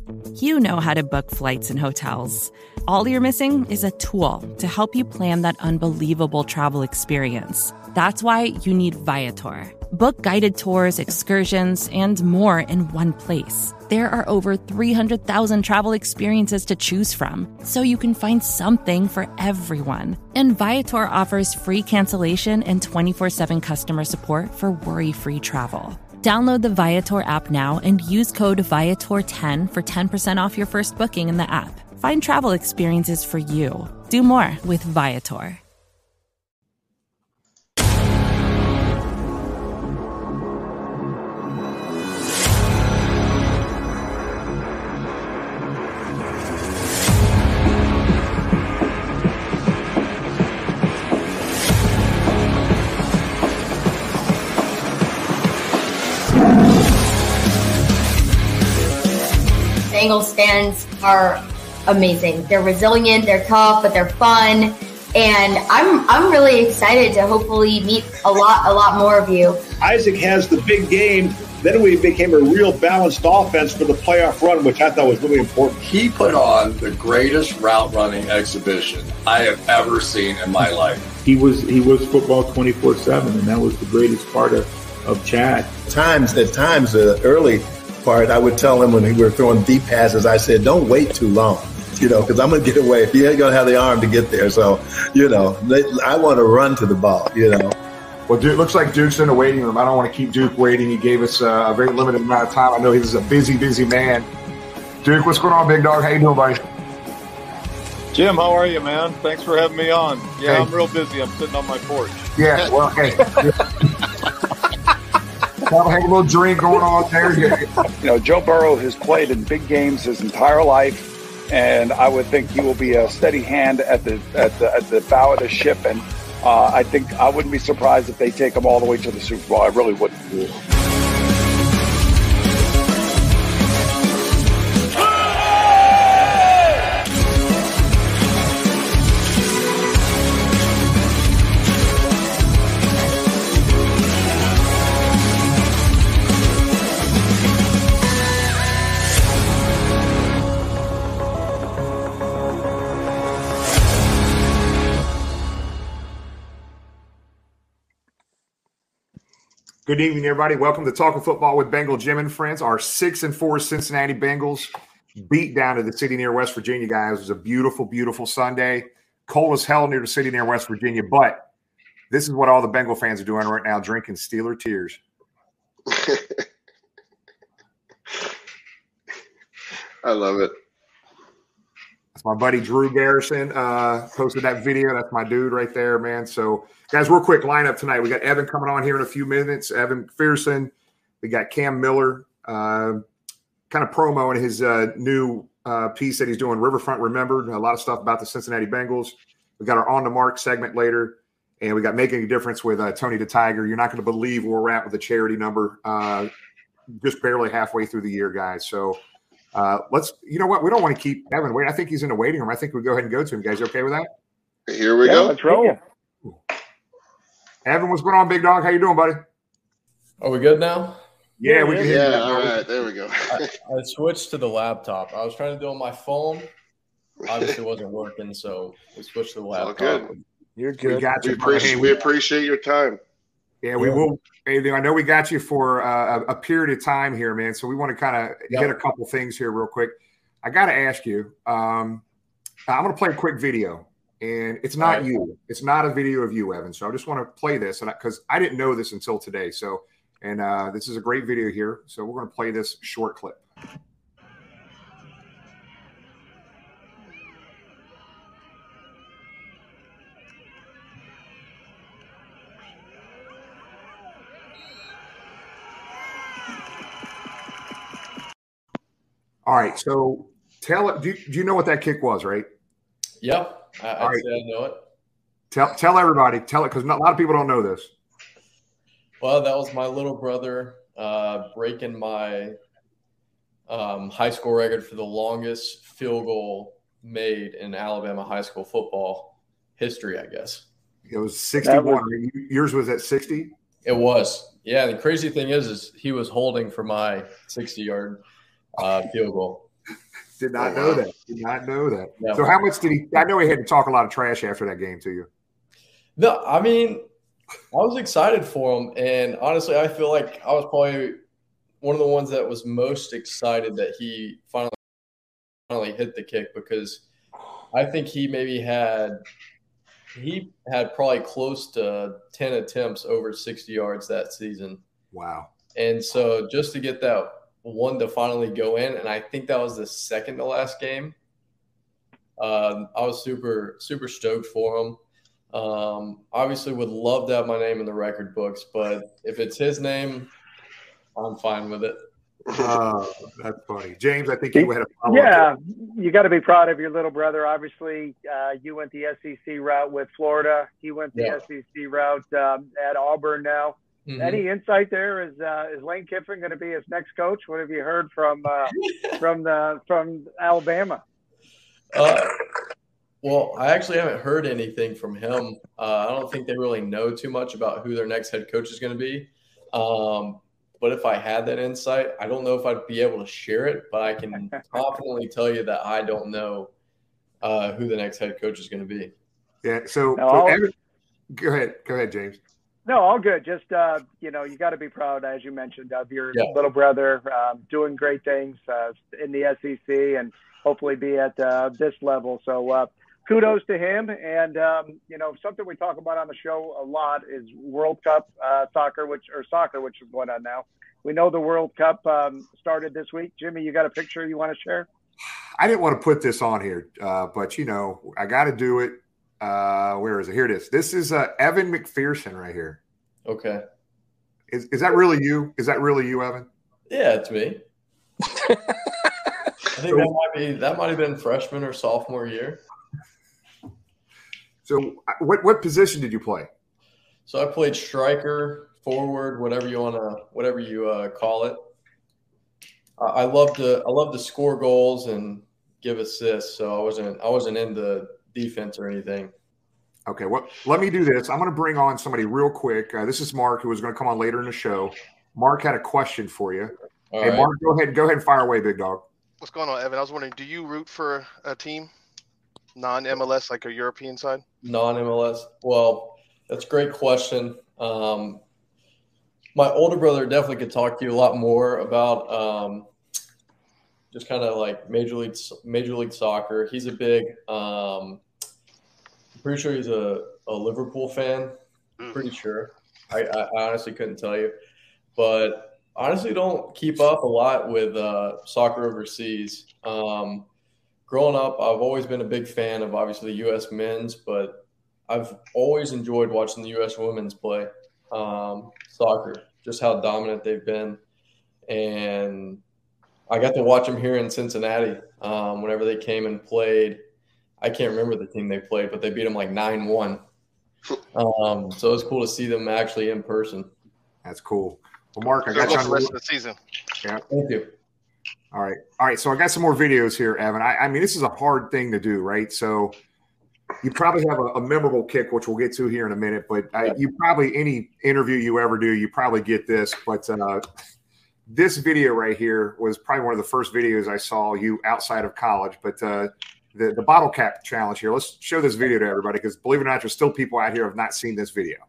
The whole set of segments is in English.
You know how to book flights and hotels. All you're missing is a tool to help you plan that unbelievable travel experience. That's why you need Viator. Book guided tours, excursions, and more in one place. There are over 300,000 travel experiences to choose from, so you can find something for everyone. And Viator offers free cancellation and 24/7 customer support for worry-free travel. Download the Viator app now and use code Viator10 for 10% off your first booking in the app. Find travel experiences for you. Do more with Viator. Bengals fans are amazing. They're resilient, they're tough, but they're fun. And I'm really excited to hopefully meet a lot more of you. Isaac has the big game. Then we became a real balanced offense for the playoff run, which I thought was really important. He put on the greatest route running exhibition I have ever seen in my life. He was football 24/7, and that was the greatest part of Chad. At times, the early part, I would tell him when we were throwing deep passes, I said, don't wait too long, because I'm going to get away. You ain't going to have the arm to get there. So, I want to run to the ball, Well, Duke, looks like Duke's in the waiting room. I don't want to keep Duke waiting. He gave us a very limited amount of time. I know he's a busy man. Duke, what's going on, big dog? How you doing, buddy? Jim, how are you, man? Thanks for having me on. Yeah, Hey. I'm real busy. I'm sitting on my porch. Yeah, well, hey. Have a little drink going on there. Joe Burrow has played in big games his entire life, and I would think he will be a steady hand at the bow of the ship. And I think I wouldn't be surprised if they take him all the way to the Super Bowl. I really wouldn't. Good evening, everybody. Welcome to Talking Football with Bengal Jim and friends. Our 6-4 Cincinnati Bengals beat down to the city near West Virginia, guys. It was a beautiful, beautiful Sunday. Cold as hell near the city near West Virginia, but this is what all the Bengal fans are doing right now, drinking Steeler tears. I love it. That's my buddy Drew Garrison posted that video. That's my dude right there, man. So, guys, real quick lineup tonight. We got Evan coming on here in a few minutes. Evan McPherson. We got Cam Miller, kind of promo in his new piece that he's doing, Riverfront Remembered. A lot of stuff about the Cincinnati Bengals. We got our On the Mark segment later, and we got Making a Difference with Tony the Tiger. You're not going to believe where we're at with the charity number. Just barely halfway through the year, guys. So. You know what? We don't want to keep Evan waiting. I think he's in the waiting room. I think we'll go ahead and go to him. You guys okay with that? Here we go. Let's roll. Evan, what's going on, big dog? How you doing, buddy? Are we good now? Yeah, we can hear you. All right. There we go. I switched to the laptop. I was trying to do it on my phone. Obviously, it wasn't working, so we switched to the laptop. All good. You're good. We got you. We appreciate your time. Yeah, we will. I know we got you for a period of time here, man. So we want to kind of hit a couple things here real quick. I got to ask you. I'm going to play a quick video, and it's not you. It's not a video of you, Evan. So I just want to play this, because I didn't know this until today. So, and this is a great video here. So we're going to play this short clip. All right, so do you know what that kick was, right? Yep, I know it. Tell everybody, because a lot of people don't know this. Well, that was my little brother breaking my high school record for the longest field goal made in Alabama high school football history, I guess. It was 61. Yours was at 60? It was. Yeah, the crazy thing is he was holding for my 60-yard field goal. Did not know that. Did not know that. Yeah. So how much did he – I know he had to talk a lot of trash after that game to you. No, I mean, I was excited for him. And honestly, I feel like I was probably one of the ones that was most excited that he finally hit the kick, because I think he had probably close to 10 attempts over 60 yards that season. Wow. And so just to get that one to finally go in, and I think that was the second to last game, I was super, super stoked for him. Obviously would love to have my name in the record books, but if it's his name, I'm fine with it. That's funny. James, I think you had a follow-up. Yeah, you got to be proud of your little brother. Obviously, you went the SEC route with Florida. He went the SEC route at Auburn now. Mm-hmm. Any insight there? Is Lane Kiffin going to be his next coach? What have you heard from Alabama? Well, I actually haven't heard anything from him. I don't think they really know too much about who their next head coach is going to be. But if I had that insight, I don't know if I'd be able to share it, but I can confidently tell you that I don't know who the next head coach is going to be. Yeah. So, go ahead, James. No, all good. Just, you got to be proud, as you mentioned, of your little brother doing great things in the SEC and hopefully be at this level. So kudos to him. And, something we talk about on the show a lot is World Cup soccer, which is going on now. We know the World Cup started this week. Jimmy, you got a picture you want to share? I didn't want to put this on here, but, I got to do it. Where is it? Here it is. This is Evan McPherson right here. Okay. Is that really you? Is that really you, Evan? Yeah, it's me. I think that might have been freshman or sophomore year. So what position did you play? So I played striker, forward, whatever you call it. I love to score goals and give assists. So I wasn't into defense or anything. Okay, well, let me do this. I'm going to bring on somebody real quick. This is Mark, who is going to come on later in the show. Mark had a question for you. All hey, right. Mark, go ahead and fire away, big dog. What's going on, Evan? I was wondering, do you root for a team, non-MLS, like a European side? Non-MLS? Well, that's a great question. My older brother definitely could talk to you a lot more about just kind of like Major League Soccer. He's a big I'm pretty sure he's a Liverpool fan. Pretty sure. I honestly couldn't tell you. But honestly don't keep up a lot with soccer overseas. Growing up, I've always been a big fan of obviously the U.S. men's, but I've always enjoyed watching the U.S. women's play soccer, just how dominant they've been. And I got to watch them here in Cincinnati whenever they came and played. I can't remember the team they played, but they beat them like 9-1. So it was cool to see them actually in person. That's cool. Well, Mark, I got you on the rest of the season. Yeah. Thank you. All right. So I got some more videos here, Evan. I mean, this is a hard thing to do, right? So you probably have a memorable kick, which we'll get to here in a minute. But you probably, any interview you ever do, you probably get this. But this video right here was probably one of the first videos I saw you outside of college. But the bottle cap challenge here. Let's show this video to everybody, because believe it or not, there's still people out here who have not seen this video.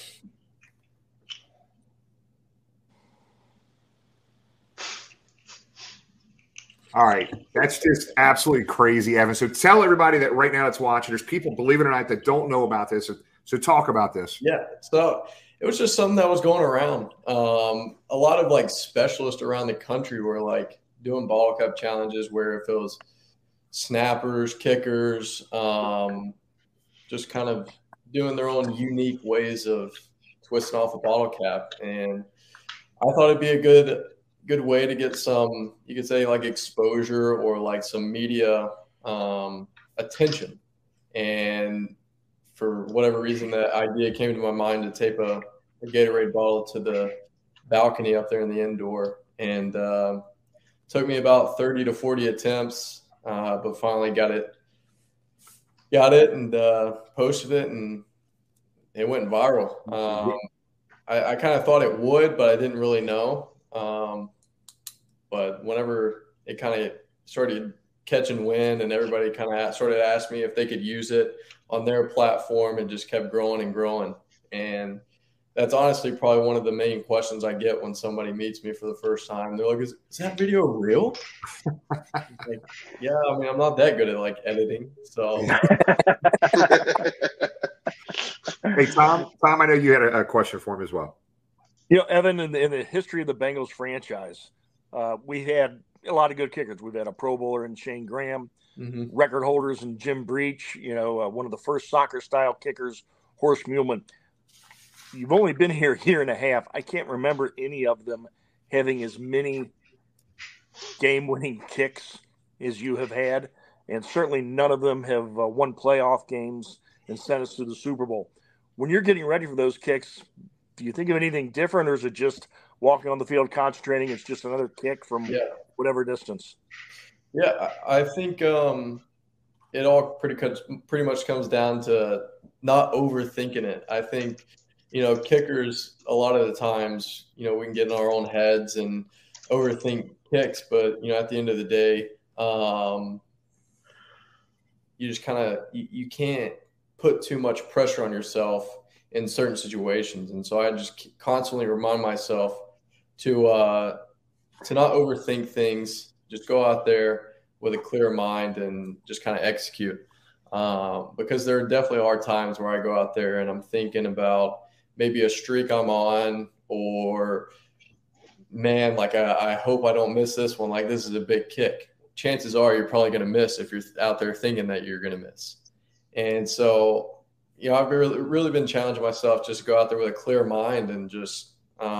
All right. That's just absolutely crazy, Evan. So tell everybody that right now that's watching, there's people, believe it or not, that don't know about this. So talk about this. Yeah. So it was just something that was going around. A lot of like specialists around the country were like doing ball cup challenges where if it was snappers, kickers, just kind of doing their own unique ways of twisting off a bottle cap. And I thought it'd be a good way to get some, you could say like exposure or like some media attention. And for whatever reason, that idea came to my mind to tape a Gatorade bottle to the balcony up there in the indoor. And took me about 30 to 40 attempts, but finally got it and posted it, and it went viral. I kind of thought it would, but I didn't really know. But whenever it kind of started catch and win, and everybody kind of sort of asked me if they could use it on their platform, and just kept growing and growing. And that's honestly probably one of the main questions I get when somebody meets me for the first time. They're like, is that video real? Like, yeah, I mean, I'm not that good at like editing. So Hey, Tom, I know you had a question for him as well. You know, Evan, in the history of the Bengals franchise, we had a lot of good kickers. We've had a Pro Bowler in Shane Graham, record holders in Jim Breach, one of the first soccer-style kickers, Horst Muhlmann. You've only been here a year and a half. I can't remember any of them having as many game-winning kicks as you have had, and certainly none of them have won playoff games and sent us to the Super Bowl. When you're getting ready for those kicks, do you think of anything different, or is it just walking on the field, concentrating? It's just another kick from whatever distance. Yeah, I think it all pretty much comes down to not overthinking it. I think, kickers, a lot of the times, we can get in our own heads and overthink kicks, but, at the end of the day, you just you can't put too much pressure on yourself in certain situations. And so I just constantly remind myself to not overthink things, just go out there with a clear mind and just kind of execute. Because there definitely are times where I go out there and I'm thinking about maybe a streak I'm on, or man, like I hope I don't miss this one. Like, this is a big kick. Chances are you're probably going to miss if you're out there thinking that you're going to miss. And so, I've really been challenging myself just to go out there with a clear mind and just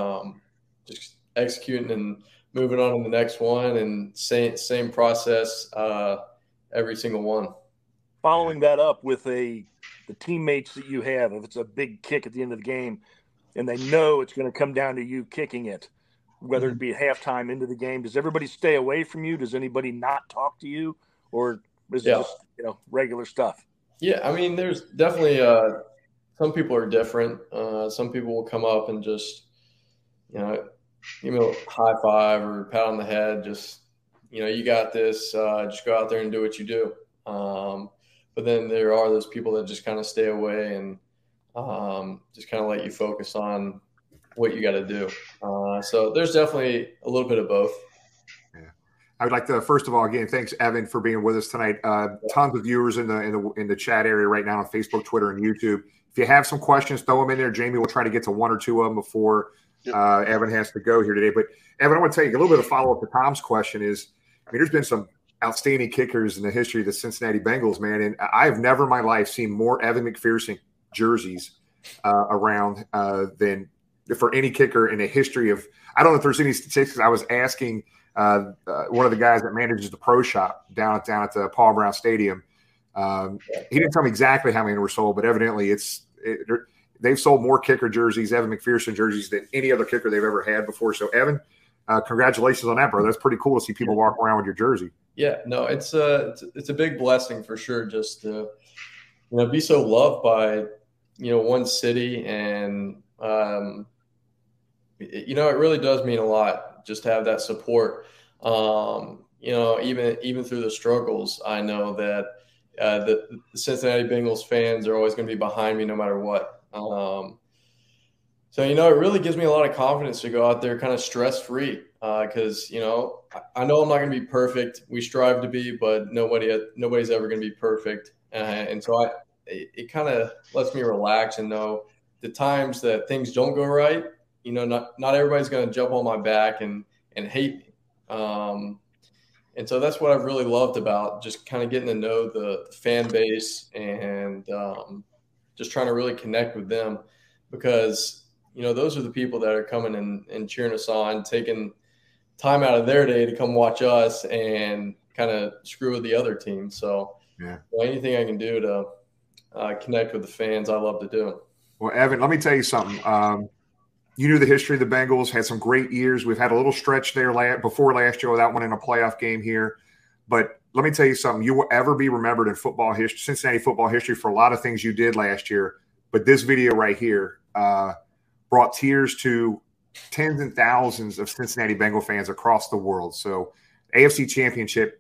executing and moving on to the next one, and same process every single one. Following that up with the teammates that you have, if it's a big kick at the end of the game and they know it's going to come down to you kicking it, whether it be at halftime, into the game, does everybody stay away from you? Does anybody not talk to you, or is it just regular stuff? Yeah, I mean, there's definitely some people are different. Some people will come up and just, give me a high five or pat on the head. Just, you got this. Just go out there and do what you do. But then there are those people that just kind of stay away and just kind of let you focus on what you got to do. So there's definitely a little bit of both. I would like to, first of all, again, thanks, Evan, for being with us tonight. Tons of viewers in the chat area right now on Facebook, Twitter, and YouTube. If you have some questions, throw them in there. Jamie will try to get to one or two of them before Evan has to go here today. But Evan, I want to tell you a little bit of follow-up to Tom's question is, there's been some outstanding kickers in the history of the Cincinnati Bengals, man. And I've never in my life seen more Evan McPherson jerseys around than for any kicker in the history of – I don't know if there's any statistics. I was asking one of the guys that manages the pro shop down at the Paul Brown Stadium. He didn't tell me exactly how many were sold, but evidently they've sold more kicker jerseys, Evan McPherson jerseys, than any other kicker they've ever had before. So, Evan, congratulations on that, bro. That's pretty cool to see people walk around with your jersey. Yeah, no, it's a big blessing for sure, just to be so loved by one city, and it really does mean a lot just to have that support. Even through the struggles, I know that the Cincinnati Bengals fans are always going to be behind me no matter what. So, it really gives me a lot of confidence to go out there kind of stress-free because, I know I'm not going to be perfect. We strive to be, but nobody's ever going to be perfect. And so it kind of lets me relax and know the times that things don't go right, not everybody's going to jump on my back and hate me. And so that's what I've really loved about just kind of getting to know the fan base and just trying to really connect with them because, those are the people that are coming and cheering us on, taking time out of their day to come watch us and kind of screw with the other team. So anything I can do to connect with the fans, I love to do. Well, Evan, let me tell you something. You knew the history of the Bengals, had some great years. We've had a little stretch there before last year without winning a playoff game here. But let me tell you something. You will ever be remembered in football history, Cincinnati football history, for a lot of things you did last year. But this video right here brought tears to tens and thousands of Cincinnati Bengal fans across the world. So AFC Championship,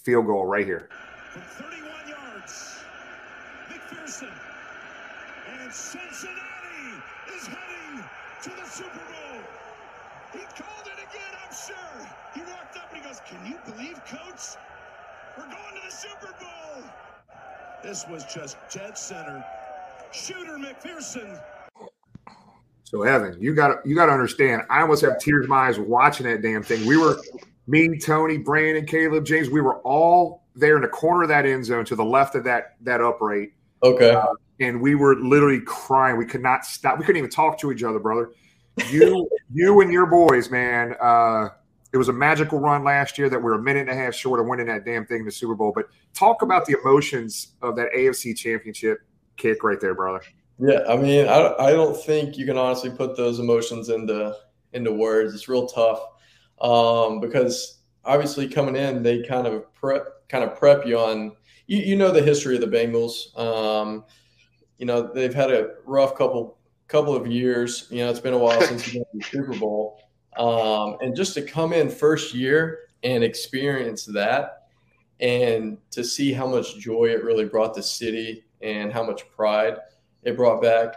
field goal right here. From 31 yards, McPherson. And Cincinnati is heading to the Super Bowl. He called it again, I'm sure. He walked up and he goes, "Can you believe, Coach? We're going to the Super Bowl." This was just dead center. Shooter McPherson. So Evan, you got to understand. I almost have tears in my eyes watching that damn thing. We were me, Tony, Brandon, Caleb, James. We were all there in the corner of that end zone to the left of that upright. Okay. And we were literally crying. We could not stop. We couldn't even talk to each other, brother. You and your boys, man. It was a magical run last year that we're a minute and a half short of winning that damn thing in the Super Bowl. But talk about the emotions of that AFC Championship kick right there, brother. Yeah, I mean, I don't think you can honestly put those emotions into words. It's real tough because obviously coming in, they kind of prep you on you know the history of the Bengals. They've had a rough couple of years. It's been a while since you've been in the Super Bowl, and just to come in first year and experience that, and to see how much joy it really brought the city and how much pride it brought back.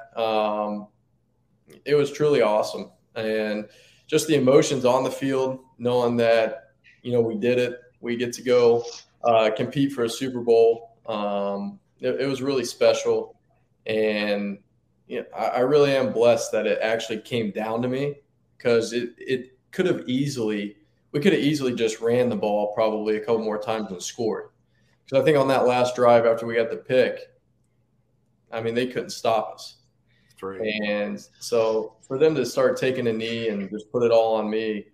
It was truly awesome. And just the emotions on the field, knowing that, we did it, we get to go compete for a Super Bowl. It was really special. And I really am blessed that it actually came down to me, because we could have easily just ran the ball probably a couple more times and scored. Because I think on that last drive after we got the pick, I mean, they couldn't stop us. That's right. And so for them to start taking a knee and just put it all on me,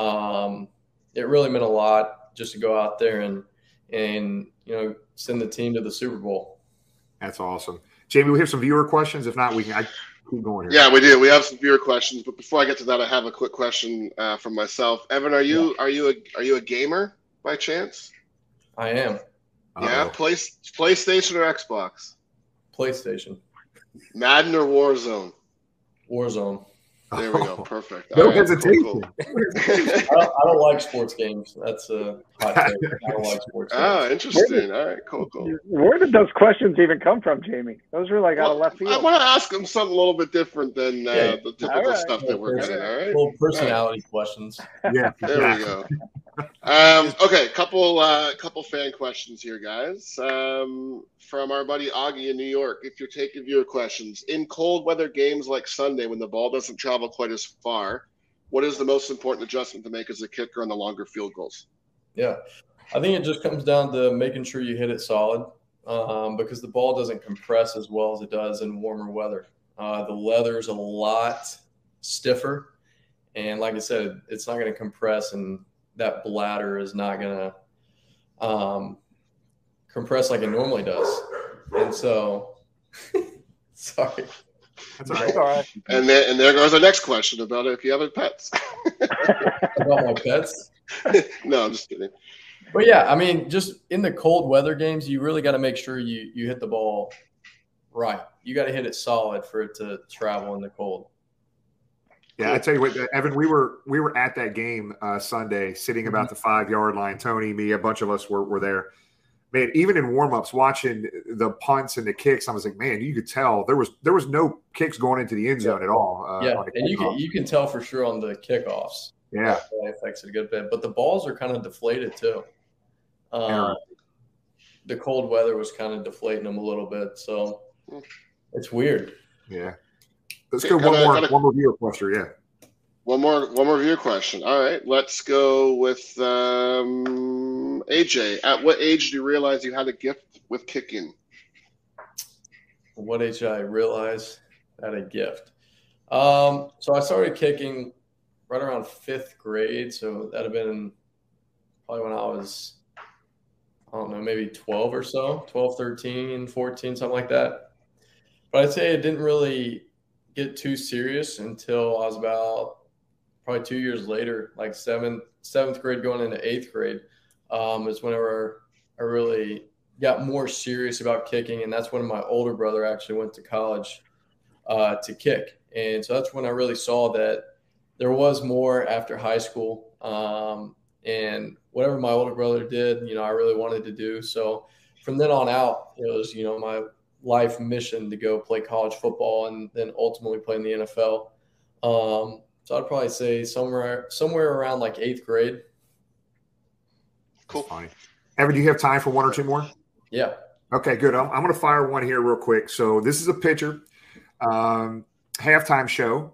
it really meant a lot just to go out there and send the team to the Super Bowl. That's awesome. Jamie, we have some viewer questions. If not, I keep going here. Yeah, we do. We have some viewer questions, but before I get to that, I have a quick question from myself. Evan, are you a gamer by chance? I am. Yeah, PlayStation or Xbox? PlayStation. Madden or Warzone? Warzone. There we go. Perfect. No hesitation. Cool. I don't like sports games. That's a hot take. I don't like sports games. Oh, interesting. All right, cool. Where did those questions even come from, Jamie? Those were like out of left field. I want to ask him something a little bit different than the typical stuff that we're getting. All right. Little personality questions. Yeah. There we go. Okay, couple fan questions here, guys. From our buddy Augie in New York. If you're taking viewer questions, in cold weather games like Sunday when the ball doesn't travel quite as far, what is the most important adjustment to make as a kicker on the longer field goals? Yeah, I think it just comes down to making sure you hit it solid, because the ball doesn't compress as well as it does in warmer weather. The leather's a lot stiffer, and like I said, it's not going to compress, and that bladder is not going to compress like it normally does. And so, sorry. That's all right. And there goes our next question about if you have pets. About my pets? No, I'm just kidding. But yeah, I mean, just in the cold weather games, you really got to make sure you hit the ball right. You got to hit it solid for it to travel in the cold. Yeah, I tell you what, Evan, we were at that game Sunday, sitting about the 5-yard line. Tony, me, a bunch of us were there. Man, even in warm-ups, watching the punts and the kicks, I was like, man, you could tell there was no kicks going into the end zone at all. And you can tell for sure on the kickoffs. Yeah, that really affects it a good bit. But the balls are kind of deflated too. The cold weather was kind of deflating them a little bit, so it's weird. Yeah. Let's go one more viewer question. Yeah. One more viewer question. All right, let's go with AJ. At what age do you realize you had a gift with kicking? What age did I realize I had a gift? So I started kicking right around 5th grade. So that'd have been probably when I was, I don't know, maybe 12 or so, 12, 13, 14, something like that. But I'd say it didn't really get too serious until I was about probably 2 years later, like seventh grade going into 8th grade, is whenever I really got more serious about kicking. And that's when my older brother actually went to college to kick. And so that's when I really saw that there was more after high school. And whatever my older brother did, I really wanted to do. So from then on out, it was, my life mission to go play college football and then ultimately play in the NFL. So I'd probably say somewhere around like 8th grade. Cool. Funny. Evan, do you have time for one or two more? Yeah. Okay, good. I'm going to fire one here real quick. So this is a pitcher, halftime show.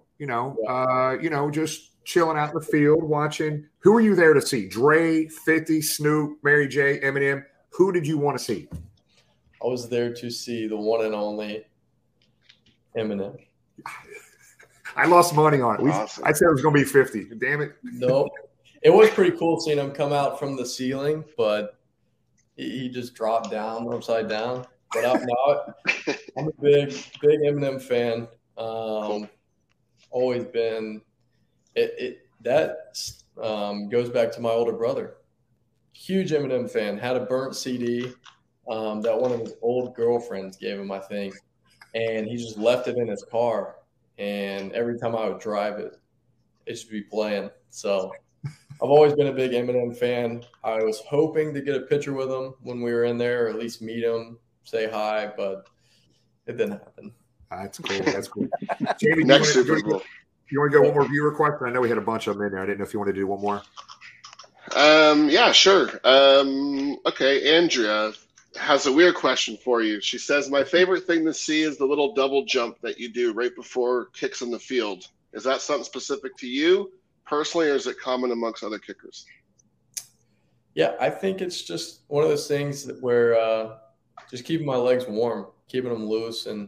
Just chilling out in the field, watching. Who were you there to see? Dre, 50, Snoop, Mary J, Eminem. Who did you want to see? I was there to see the one and only Eminem. I lost money on it. Awesome. I said it was going to be 50. Damn it. Nope. It was pretty cool seeing him come out from the ceiling, but he just dropped down upside down. But I'm a big Eminem fan. Always been. That goes back to my older brother. Huge Eminem fan. Had a burnt CD that one of his old girlfriends gave him, I think, and he just left it in his car. And every time I would drive it, it should be playing. So I've always been a big Eminem fan. I was hoping to get a picture with him when we were in there, or at least meet him, say hi, but it didn't happen. That's cool. That's cool. Jamie, Next Super Bowl. You want to go one more viewer question? I know we had a bunch of them in there. I didn't know if you want to do one more. Yeah, sure. Okay, Andrea has a weird question for you. She says, my favorite thing to see is the little double jump that you do right before kicks in the field. Is that something specific to you personally, or is it common amongst other kickers? Yeah, I think it's just one of those things where just keeping my legs warm, keeping them loose, and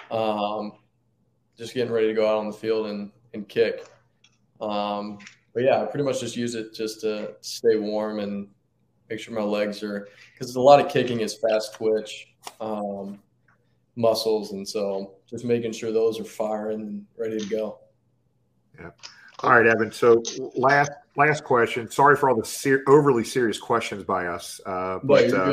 just getting ready to go out on the field and kick. But yeah, I pretty much just use it just to stay warm and make sure my legs are, because a lot of kicking is fast twitch muscles, and so just making sure those are firing and ready to go. Yeah. All right, Evan. So last question. Sorry for all the overly serious questions by us, but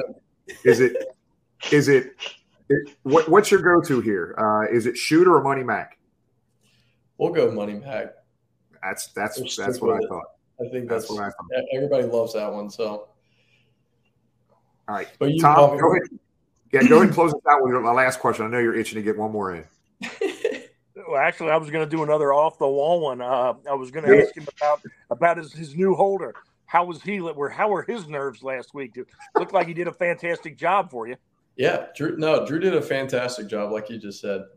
what's your go-to here? Is it shooter or Money Mac? We'll go Money Mac. That's what I thought. I think that's what I thought. Everybody loves that one. So, all right, but you, Tom, go ahead. Yeah, go ahead and close us out with my last question. I know you're itching to get one more in. Well, actually, I was going to do another off the wall one. I was going to ask him about his new holder. How were his nerves last week? It looked like he did a fantastic job for you. Yeah, Drew did a fantastic job, like you just said.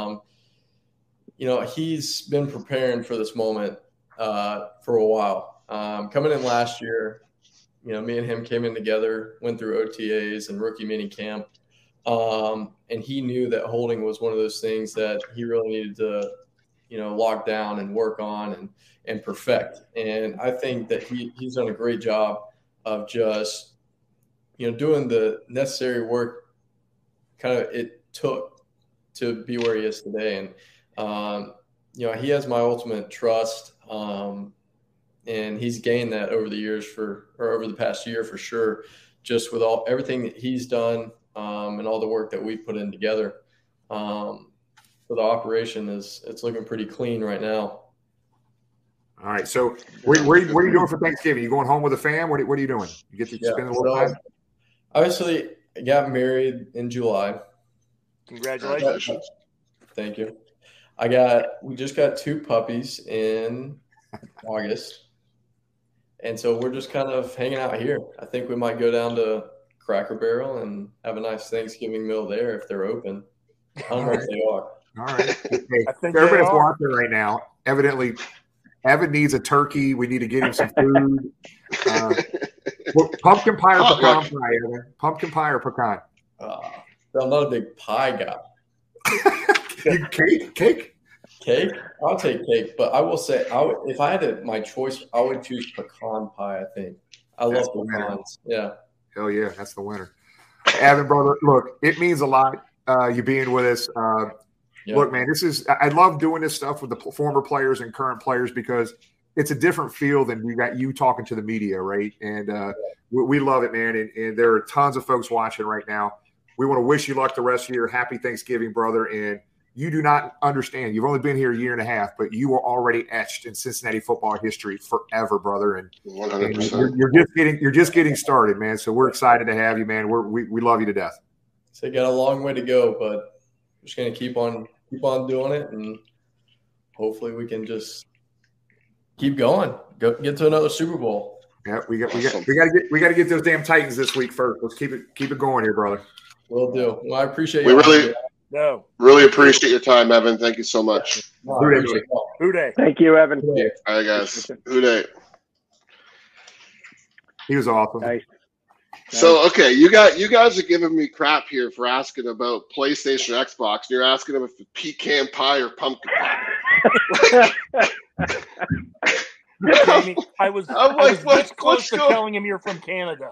He's been preparing for this moment for a while. Coming in last year, me and him came in together, went through OTAs and rookie mini camp. And he knew that holding was one of those things that he really needed to, lock down and work on and perfect. And I think that he's done a great job of just, doing the necessary work it took to be where he is today. And, he has my ultimate trust. And he's gained that over the past year for sure, just with everything that he's done. And all the work that we put in together. So the operation it's looking pretty clean right now. All right. So where are you doing for Thanksgiving? You going home with the fam? What are you doing? You get to spend a little time? Obviously, I got married in July. Congratulations. Thank you. We just got 2 puppies in August. And so we're just kind of hanging out here. I think we might go down to Cracker Barrel and have a nice Thanksgiving meal there if they're open. I don't know if they are. All right. Hey, everybody's watching right now. Evidently, Evan needs a turkey. We need to get him some food. Pumpkin pie or pecan pie, Evan? Pumpkin pie or pecan? I'm not a big pie guy. Cake? Cake? I'll take cake, but I will say, if I had my choice, I would choose pecan pie, I think. I love pecans. Yeah. Hell yeah, that's the winner. Evan, brother, look, it means a lot you being with us. Look, man, I love doing this stuff with the former players and current players because it's a different feel than we got you talking to the media, right? And we love it, man. And there are tons of folks watching right now. We want to wish you luck the rest of your happy Thanksgiving, brother. And you do not understand. You've only been here a year and a half, but you are already etched in Cincinnati football history forever, brother. And 100%. You're just getting started, man. So we're excited to have you, man. We love you to death. So you got a long way to go, but we're just gonna keep on doing it, and hopefully we can just keep going. Get to another Super Bowl. Yeah, we got to get those damn Titans this week first. Let's keep it going here, brother. Will do. Well, I appreciate We you. really appreciate your time, Evan. Thank you so much. Who day? Thank you, Evan. All right, guys. Who day? He was awesome. Nice. So, okay, you guys are giving me crap here for asking about PlayStation or Xbox. You're asking them if it's pecan pie or pumpkin pie. I was this close to telling him you're from Canada.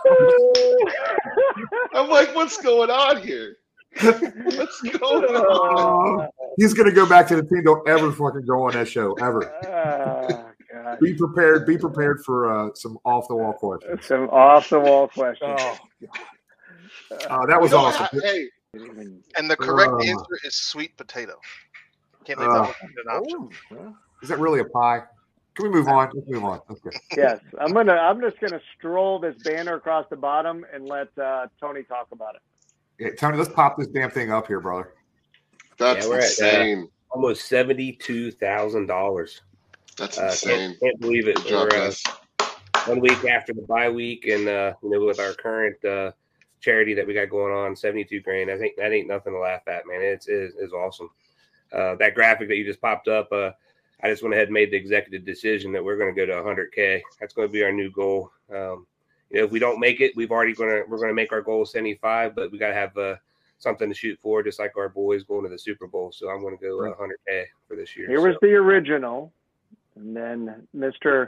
I'm like, what's going on here? What's going on? He's going to go back to the team. Don't ever fucking go on that show, ever. Be prepared. Be prepared for some off-the-wall questions. Some off-the-wall questions. Oh, that was awesome. Hey, and the correct answer is sweet potato. Can't leave that one an option. Is that really a pie? Can we move on? Let's move on. Okay. Yes, I'm just gonna stroll this banner across the bottom and let Tony talk about it. Yeah, Tony, let's pop this damn thing up here, brother. That's we're insane. At almost $72,000. That's insane. Can't believe it. We're 1 week after the bye week, and with our current charity that we got going on, $72,000. I think that ain't nothing to laugh at, man. It's awesome. That graphic that you just popped up, I just went ahead and made the executive decision that we're going to go to 100K. That's going to be our new goal. If we don't make it, we're going to make our goal 75, but we got to have something to shoot for, just like our boys going to the Super Bowl. So I'm going to go 100K for this year. Here was the original, and then Mr.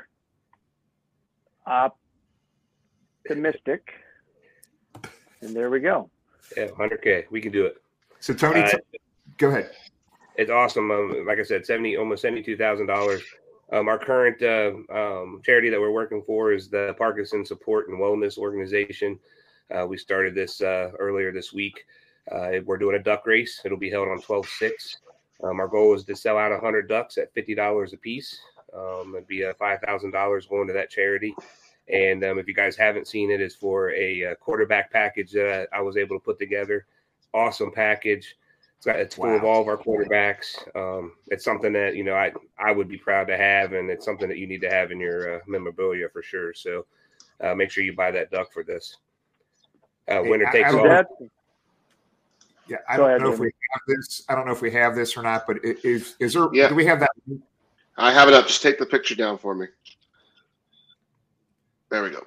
Optimistic, and there we go. Yeah, 100K. We can do it. So Tony, go ahead. It's awesome. Like I said, almost $72,000. Our current charity that we're working for is the Parkinson Support and Wellness Organization. We started this earlier this week. We're doing a duck race. It'll be held on 12/6. Our goal is to sell out 100 ducks at $50 a piece. It'd be $5,000 going to that charity. And if you guys haven't seen it, it's for a quarterback package that I was able to put together. Awesome package. It's full of all of our quarterbacks. It's something that, I would be proud to have, and it's something that you need to have in your memorabilia for sure. So make sure you buy that duck for this. Winner takes all. Yeah, I don't know if we have this. I don't know if we have this or not, but is there? Yeah. Do we have that? I have it up. Just take the picture down for me. There we go.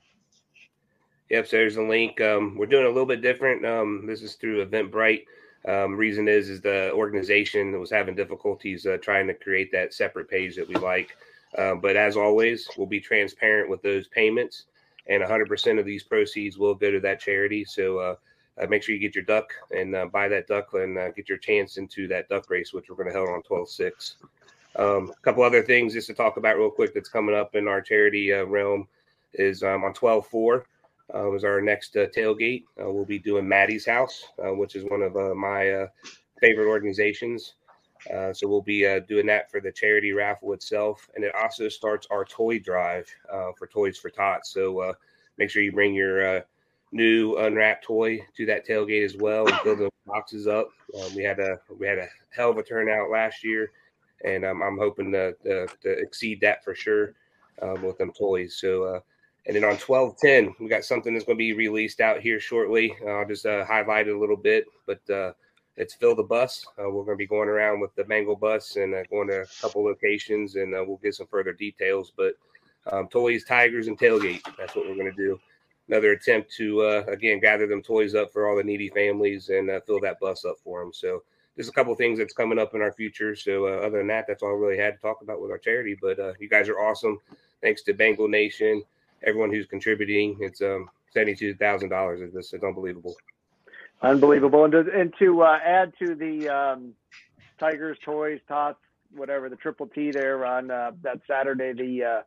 Yep. So there's a link. We're doing a little bit different. This is through Eventbrite. Reason is the organization was having difficulties trying to create that separate page that we like. But as always, we'll be transparent with those payments, and 100% of these proceeds will go to that charity. So make sure you get your duck and buy that duck and get your chance into that duck race, which we're going to hold on 12/6. A couple other things just to talk about real quick that's coming up in our charity realm is on 12/4. Was our next tailgate. We'll be doing Maddie's House, which is one of my favorite organizations. So we'll be doing that for the charity raffle itself. And it also starts our toy drive for Toys for Tots. So make sure you bring your new unwrapped toy to that tailgate as well and fill those boxes up. We had a hell of a turnout last year, and I'm hoping to exceed that for sure with them toys. So and then on 12/10, we got something that's going to be released out here shortly. I'll just highlight it a little bit, but it's Fill the Bus. We're going to be going around with the Bengal bus and going to a couple locations, and we'll get some further details. But toys, tigers, and tailgate, that's what we're going to do. Another attempt to, again, gather them toys up for all the needy families and fill that bus up for them. So there's a couple things that's coming up in our future. So other than that, that's all I really had to talk about with our charity. But you guys are awesome. Thanks to Bengal Nation. Everyone who's contributing, it's $72,000. It's unbelievable. Unbelievable. And to add to the Tigers, Toys, Tots, whatever, the Triple T there on that Saturday, the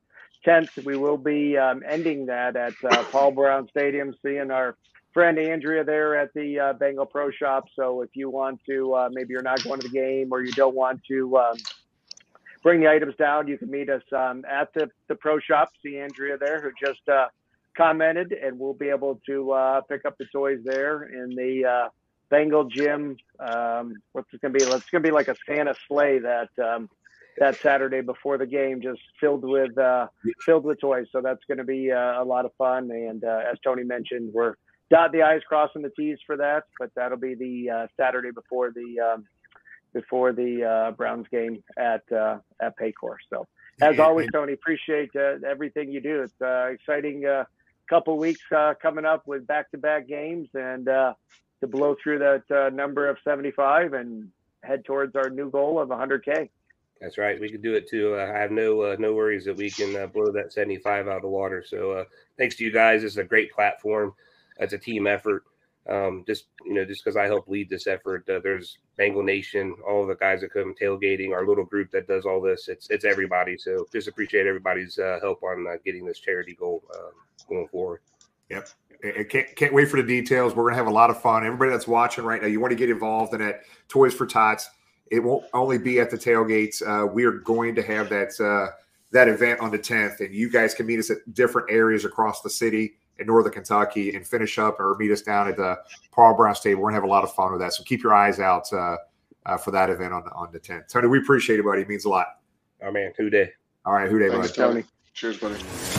10th, we will be ending that at Paul Brown Stadium, seeing our friend Andrea there at the Bengal Pro Shop. So if you want to, maybe you're not going to the game or you don't want to bring the items down, you can meet us at the Pro Shop. See Andrea there, who just commented, and we'll be able to pick up the toys there in the Bengal gym. What's it going to be? It's going to be like a Santa sleigh that Saturday before the game, just filled with toys. So that's going to be a lot of fun. And as Tony mentioned, we're dotting the I's, crossing the T's for that. But that'll be the Saturday before the Browns game at Paycor. So as always, Tony, appreciate everything you do. It's exciting couple weeks coming up with back-to-back games, and to blow through that number of 75 and head towards our new goal of 100K. That's right. We can do it too. I have no worries that we can blow that 75 out of the water. So thanks to you guys. It's a great platform. It's a team effort. Just because I help lead this effort, there's Bengal Nation, all the guys that come tailgating, our little group that does all this. It's everybody. So just appreciate everybody's help on getting this charity goal going forward. Yep. Can't wait for the details. We're going to have a lot of fun. Everybody that's watching right now, you want to get involved in that Toys for Tots. It won't only be at the tailgates. We are going to have that event on the 10th, and you guys can meet us at different areas across the city in Northern Kentucky and finish up or meet us down at the Paul Brown Stadium. We're going to have a lot of fun with that. So keep your eyes out for that event on the 10th. Tony, we appreciate it, buddy. It means a lot. Oh, man. Who day? All right. Who day, buddy? Tony. Cheers, buddy.